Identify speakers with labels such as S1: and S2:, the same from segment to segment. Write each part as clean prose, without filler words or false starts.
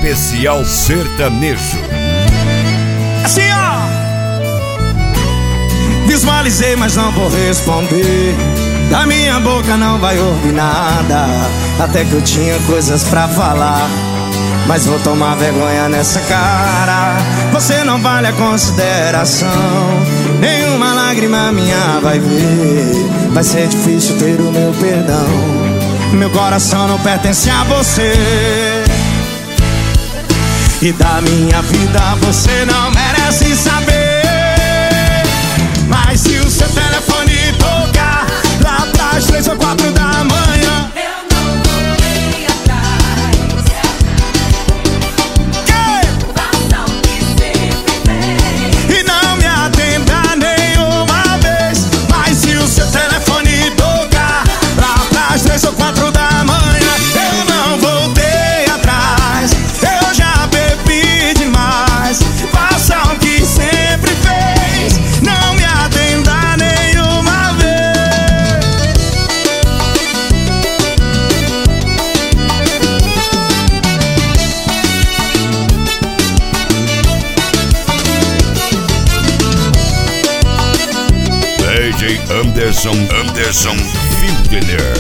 S1: Especial Sertanejo.
S2: Assim, ó. Visualizei, mas não vou responder. Da minha boca não vai ouvir nada. Até que eu tinha coisas pra falar, mas vou tomar vergonha nessa cara. Você não vale a consideração. Nenhuma lágrima minha vai ver. Vai ser difícil ter o meu perdão. Meu coração não pertence a você. E da minha vida você não merece saber. Mas se o seu telefone tocar lá pras 3 ou 4 da manhã,
S3: eu não voltei atrás. Faça o que sempre fez
S2: e não me atenda nenhuma vez. Mas se o seu telefone tocar lá pras 3 ou 4 da manhã, eu não voltei atrás. Eu já bebi demais. Faça o que sempre fez, não me atenda nenhuma vez.
S1: DJ Anderson Filtener.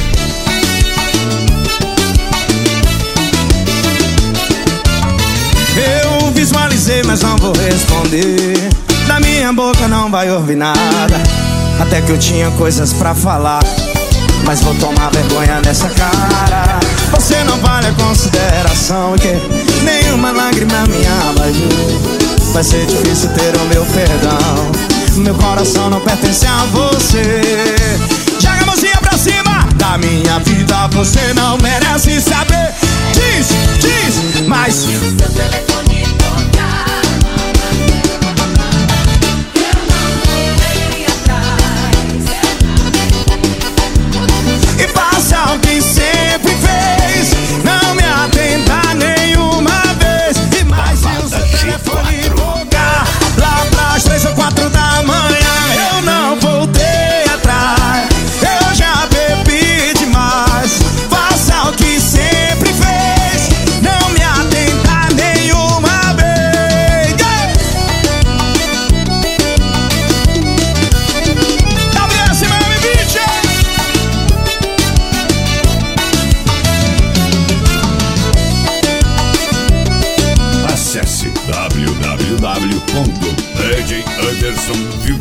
S2: Eu visualizei, mas não vou responder. Da minha boca não vai ouvir nada. Até que eu tinha coisas pra falar, mas vou tomar vergonha nessa cara. Você não vale a consideração, que nenhuma lágrima minha vai vir. Vai ser difícil ter o meu perdão. Meu coração não pertence a você. Joga a mãozinha pra cima. Da minha vida você não merece saber. Diz, mas
S3: se o seu telefone tocar, eu não voltei atrás.
S2: e faça o que sempre fez, não me atenda nenhuma vez. E mais se o seu telefone tocar lá pras 3 ou 4 da manhã, eu não voltei atrás. Eu já bebi demais. Faça o que sempre fez, não me atenda nenhuma vez. WS Miami Beach.
S1: Acesse www.djandersonfiltener.com